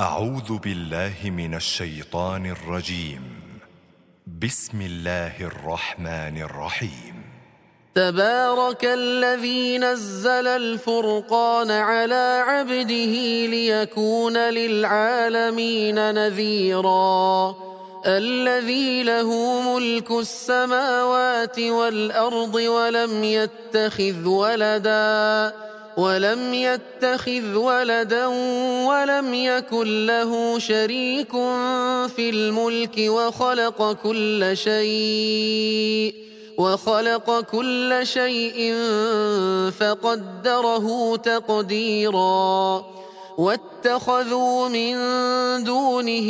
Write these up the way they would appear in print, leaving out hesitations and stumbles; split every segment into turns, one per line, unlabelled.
أعوذ بالله من الشيطان الرجيم. بسم الله الرحمن الرحيم.
تبارك الذي نزل الفرقان على عبده ليكون للعالمين نذيرا. الذي له ملك السماوات والأرض ولم يتخذ ولدا ولم يكن له شريك في الملك وخلق كل شيء فقدره تقديرا. واتخذوا من دونه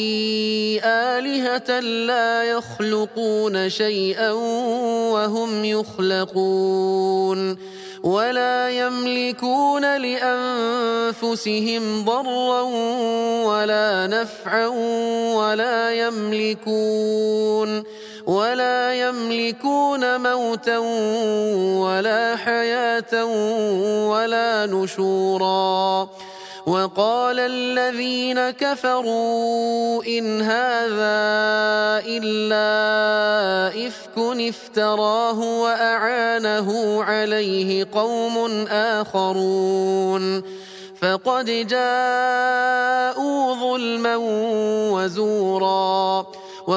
آلهة لا يخلقون شيئا وهم يخلقون ولا يملكون لأنفسهم ضرا ولا نفعا ولا يملكون موتا ولا حياة ولا نشورا. وقال الذين كفروا إن هذا إلا إفك افتراه وأعانه عليه قوم آخرون فقد جاءوا ظلما وزورا.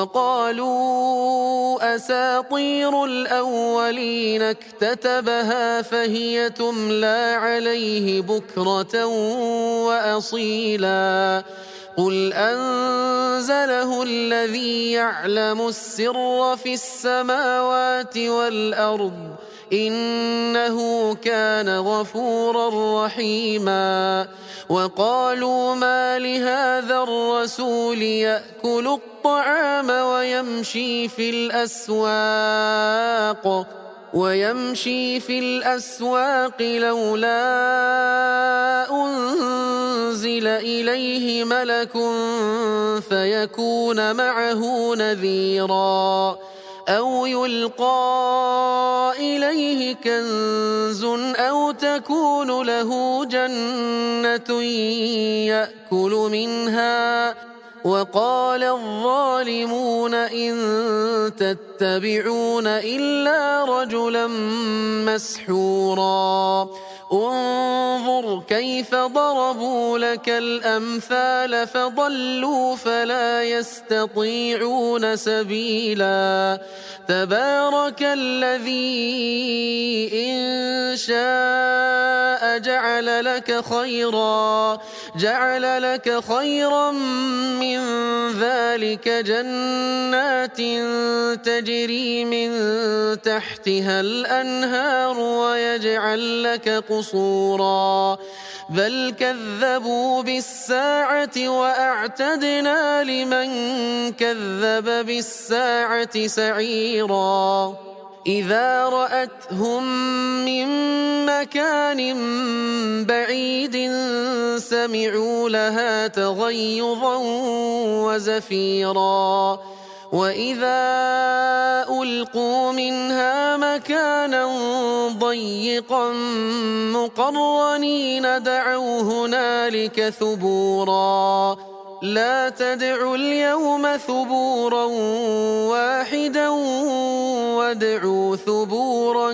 وقالوا أساطير الأولين اكتتبها فهي تملى عليه بكرة وأصيلا. قل أنزله الذي يعلم السر في السماوات والأرض إنه كان غفورا رحيما. وقالوا ما لهذا الرسول يأكل الطعام ويمشي في الأسواق لولا أنزل إليه ملك فيكون معه نذيرا أو يلقى إليه كنز أو تكون له جنة يأكل منها. وقال الظالمون إن تتبعون إلا رجلا مسحورا. انظر كيف ضربوا لك الأمثال فضلوا فلا يستطيعون سبيلا. تبارك الذي إن شاء جعل لك خيرا من ذلك جنات تجري من تحتها الأنهار ويجعل لك قصورا. بل كذبوا بالساعة وأعتدنا لمن كذب بالساعة سعيرا. إذا رأتهم من مكان بعيد سمعوا لها تغيظا وزفيرا. وإذا ألقوا منها مكانا ضيقا مقرنين دعوا هنالك ثبورا. لا تدعوا اليوم ثبورا واحدا وادعوا ثبورا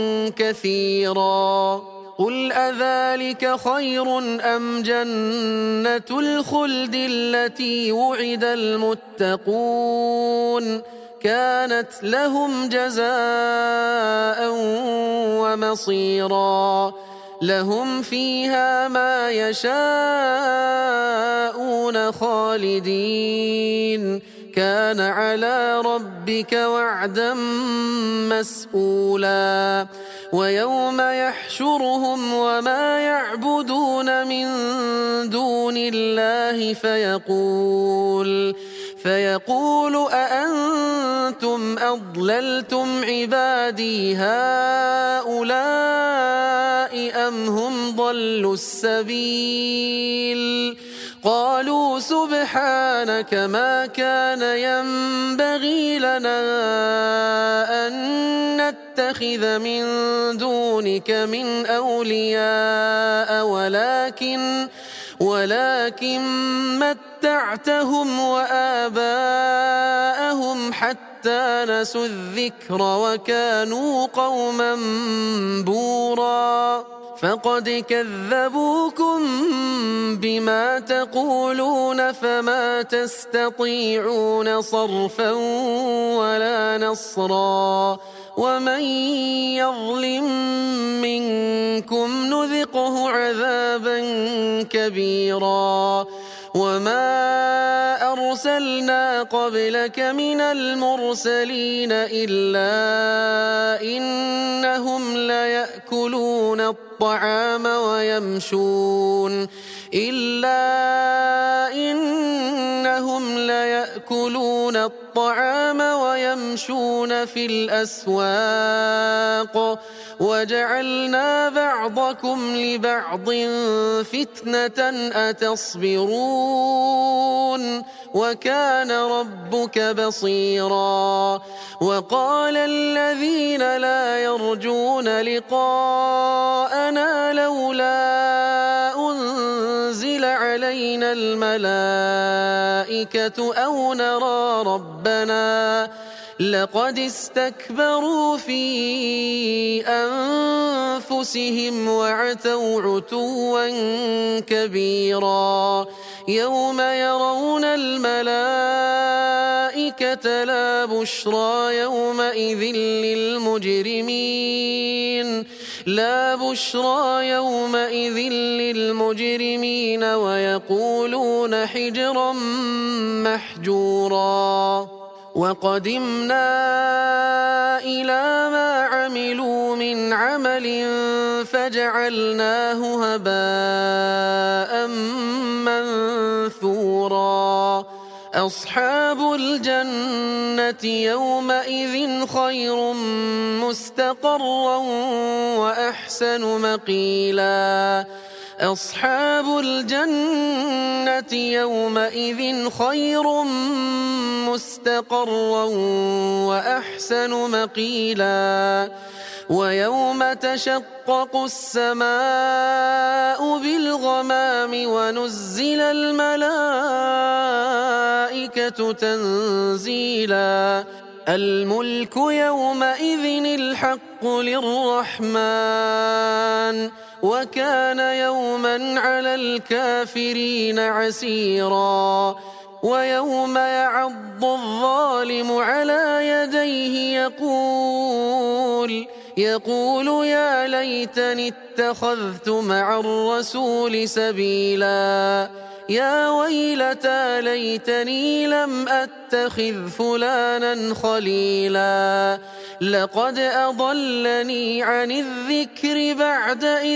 كثيرا. قل أذلك خير أم جنة الخلد التي وعد المتقون كانت لهم جزاء ومصيرا. لهم فيها ما يشاءون خالدين كان على ربك وعدا مسئولا. ويوم يحشرهم وما يعبدون من دون الله فيقول أأنتم أضللتم عبادي هؤلاء أم هم ضلوا السبيل. قالوا سبحانك ما كان ينبغي لنا أن نتخذ من دونك من أولياء ولكن متعتهم وآباءهم حتى نسوا الذكر وكانوا قوما بورا فقد كذبوكم بما تقولون فما تستطيعون صرفا ولا نصرا ومن يظلم منكم نذقه عذابا كبيرا وما أرسلنا قبلك من المرسلين إلا إنهم ليأكلون الطعام ويمشون في الأسواق وجعلنا بعضكم لبعض فتنة أتصبرون وكان ربك بصيرا وقال الذين لا يرجون لقاءنا لولا أنزل علينا الملائكة أو نرى ربنا لقد استكبروا في أنفسهم وعتوا عتوا كبيرا يوم يرون الملائكة لا بشرى يومئذ للمجرمين ويقولون حجرا محجورا وقدمنا إلى ما عملوا من عمل فجعلناه هباء منثورا أصحاب الجنة يومئذ خير مستقرا وأحسن مقيلا أصحاب الجنة يومئذ خير مستقرا وأحسن مقيلا ويوم تشقق السماء بالغمام ونزل الملائكة تنزيلا الملك يومئذ الحق للرحمن وكان يوما على الكافرين عسيرا ويوم يعض الظالم على يديه يقول يا ليتني اتخذت مع الرسول سبيلا يا ويلتى ليتني لم أتخذ فلانا خليلا لقد أضلني عن الذكر بعد إذ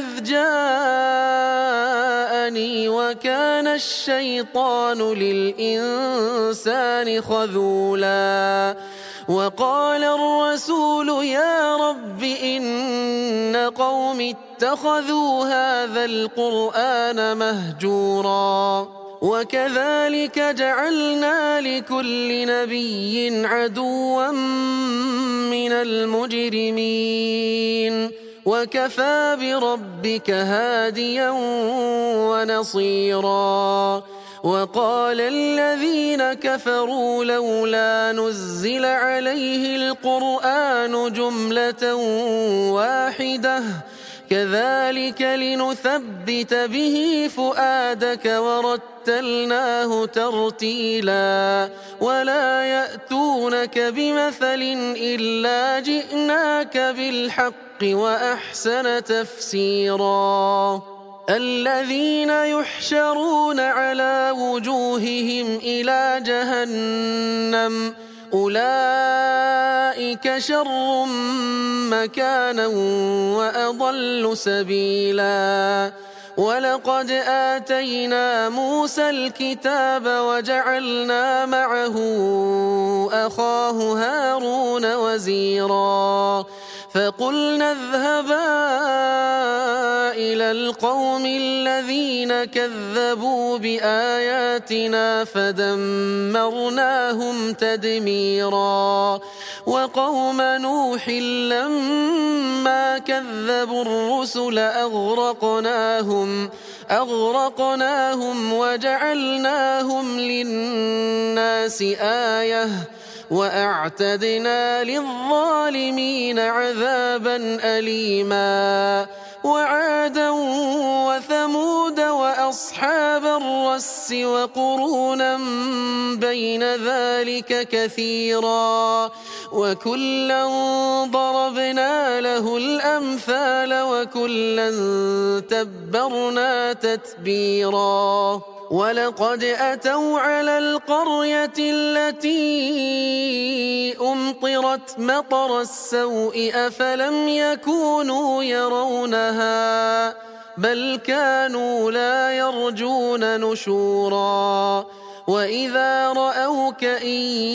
جاءني وكان الشيطان للإنسان خذولا وقال الرسول يا رب إن قوم اتخذوا هذا القرآن مهجورا وكذلك جعلنا لكل نبي عدوا من المجرمين وكفى بربك هاديا ونصيرا وقال الذين كفروا لولا نزل عليه القرآن جملة واحدة كذلك لنثبت به فؤادك ورتلناه ترتيلا ولا يأتونك بمثل إلا جئناك بالحق وأحسن تفسيرا الذين يحشرون على وجوههم إلى جهنم أولئك شر مكانا وأضل سبيلا ولقد آتينا موسى الكتاب وجعلنا معه أخاه هارون وزيرا فقلنا اذهبا إلى القوم الذين كذبوا بآياتنا فدمرناهم تدميرا وقوم نوح لما كذبوا الرسل أغرقناهم وجعلناهم للناس آية وأعتدنا للظالمين عذابا أليما وعادا وثمود وأصحاب الرس وقرونا بين ذلك كثيرا وكلا ضربنا له الأمثال وكلا تبرنا تتبيرا ولقد أتوا على القرية التي أمطرت مطر السوء أفلم يكونوا يرونها بل كانوا لا يرجون نشورا وإذا رأوك إن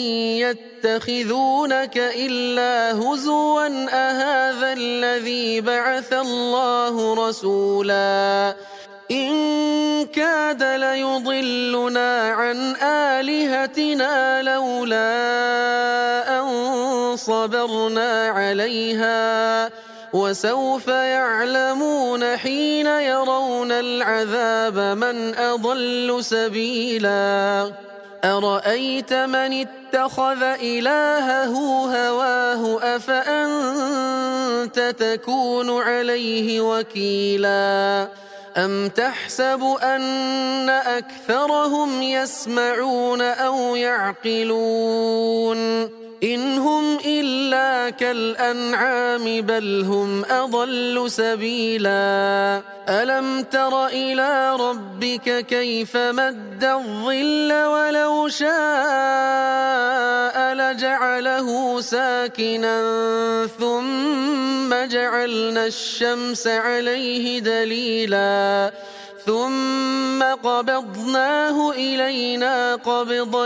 يتخذونك إلا هزوا أهذا الذي بعث الله رسولا إن كاد ليضلنا عن آلهتنا لولا أن صبرنا عليها وسوف يعلمون حين يرون العذاب من أضل سبيلا أرأيت من اتخذ إلهه هواه أفأنت تكون عليه وكيلا أم تحسب أن أكثرهم يسمعون أو يعقلون إن هم إلا كالأنعام بل هم أضل سبيلا ألم تر إلى ربك كيف مد الظل ولو شاء لجعله ساكنا ثم جعلنا الشمس عليه دليلا ثم قبضناه إلينا قبضا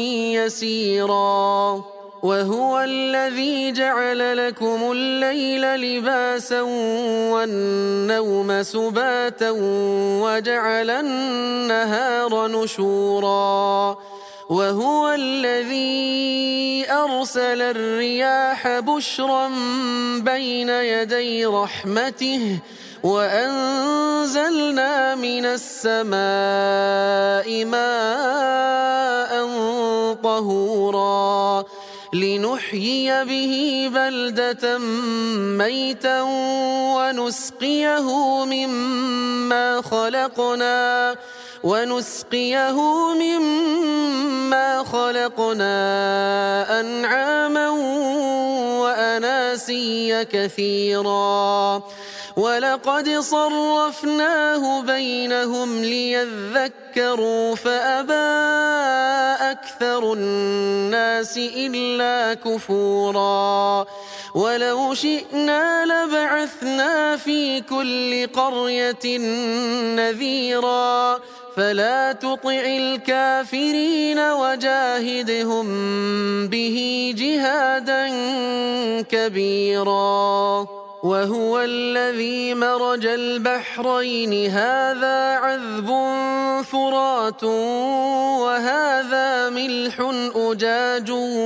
يسيرا وهو الذي جعل لكم الليل لباسا والنوم سباتا وجعل النهار نشورا وهو الذي أرسل الرياح بشرا بين يدي رحمته وأنزلنا من السماء ماء طهورا لنحيي به بلدة ميتا ونسقيه مما خلقنا أنعاما وأناسيا كثيرا ولقد صرفناه بينهم ليذكروا فأبى أكثر الناس إلا كفورا ولو شئنا لبعثنا في كل قرية نذيرا فلا تطع الكافرين وجاهدهم به جهادا كبيرا وهو الذي مرج البحرين هذا عذب فرات وهذا ملح أجاج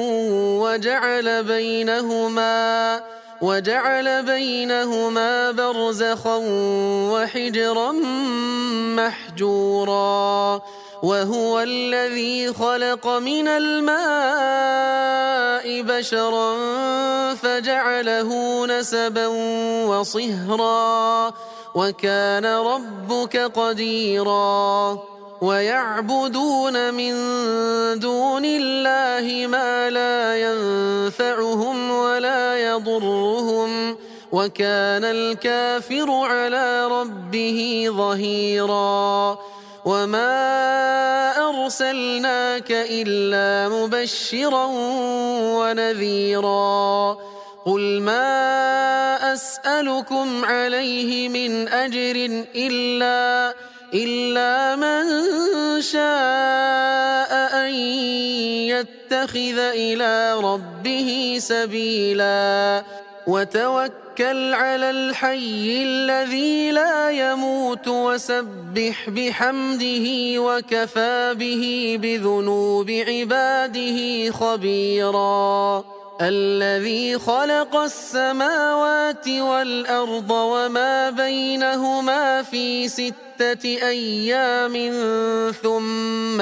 وجعل بينهما برزخا وحجرا محجورا وهو الذي خلق من الماء بشرا فجعله نسبا وصهرا وكان ربك قديرا ويعبدون من دون الله ما لا ينفعهم ولا يضرهم وكان الكافر على ربه ظهيرا وما أرسلناك إلا مبشرا ونذيرا قل ما أسألكم عليه من أجر إلا من شاء أن يتخذ إلى ربه سبيلا وتوكل على الحي الذي لا يموت وسبح بحمده وكفى به بذنوب عباده خبيرا الذي خلق السماوات والأرض وما بينهما في 6 أيام ثم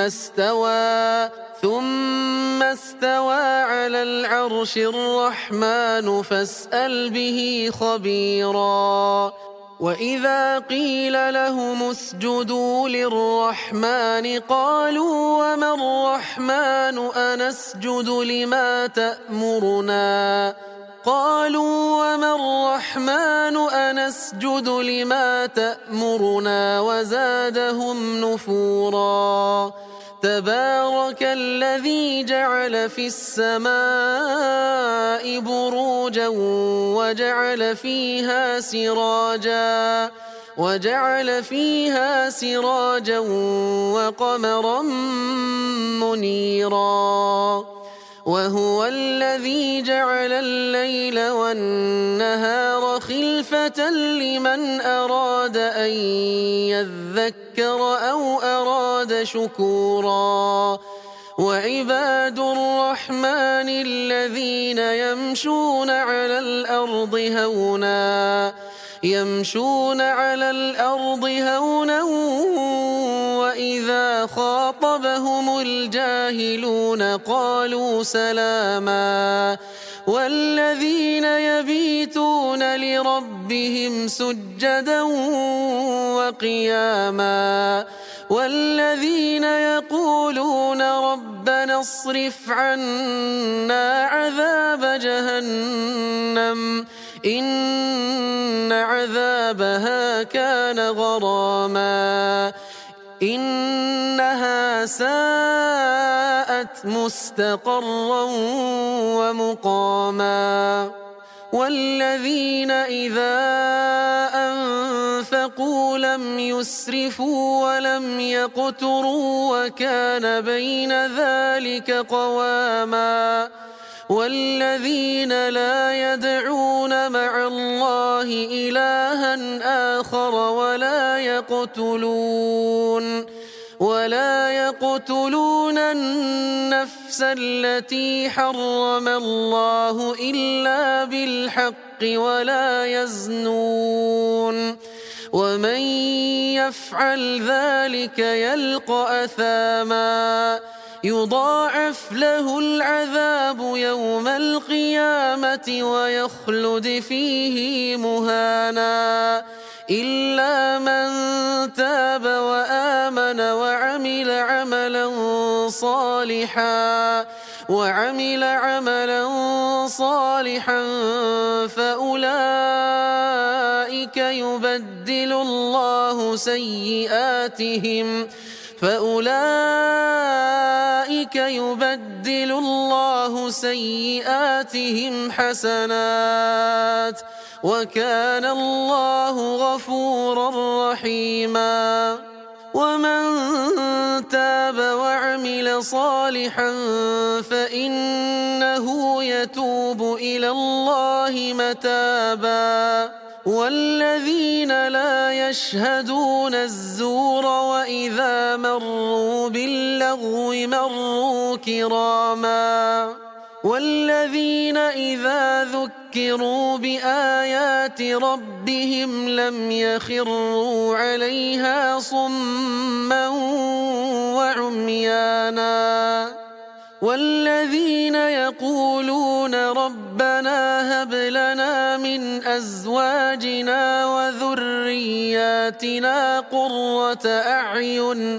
استوى على العرش الرحمن فاسأل به خبيرا وإذا قيل لهم اسجدوا للرحمن قالوا وما الرحمن أنسجد لما تأمرنا وزادهم نفورا تبارك الذي جعل في السماء بروجا وجعل فيها سراجا وقمرا منيرا وهو الذي جعل الليل والنهار خلفة لمن أراد أن يذكر أو أراد شكورا وعباد الرحمن الذين يمشون على الأرض هونا وإذا خاطبهم الجاهلون قالوا سلاما والذين يبيتون لربهم سجدا وقياما والذين يقولون ربنا اصرف عنا عذاب جهنم إن عذابها كان غراما إنها ساءت مستقرا ومقاما والذين إذا أنفقوا لم يسرفوا ولم يقتروا وكان بين ذلك قواما والذين لا يدعون مع الله إلها آخر ولا يقتلون النفس التي حرم الله إلا بالحق ولا يزنون ومن يفعل ذلك يلقى أثاما يضاعف له العذاب يوم القيامة ويخلد فيه مهانا إلا من تاب وآمن وعمل عملا صالحا فأولئك يبدل الله سيئاتهم حسنات وكان الله غفورا رحيما ومن تاب وعمل صالحا فإنه يتوب إلى الله متابا والذين لا يشهدون الزور وإذا مروا باللغو مروا كراما والذين إذا ذكروا بآيات ربهم لم يخروا عليها صما وعميانا والذين يقولون ربنا هب لنا من أزواجنا وذرياتنا قرة أعين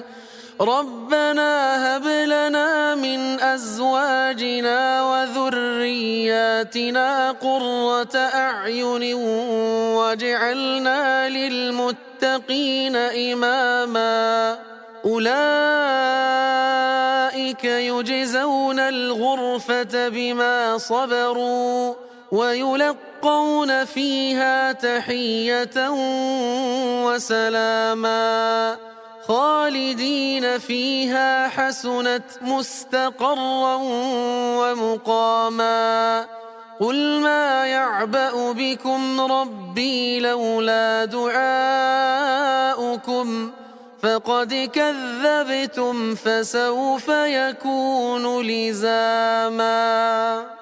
واجعلنا للمتقين إماما أولئك يجزون الغرفة بما صبروا ويلقون فيها تحية وسلاما خالدين فيها حسنت مستقرا ومقاما قل ما يعبأ بكم ربي لولا دعاؤكم فقد كذبتم فسوف يكون لزاما.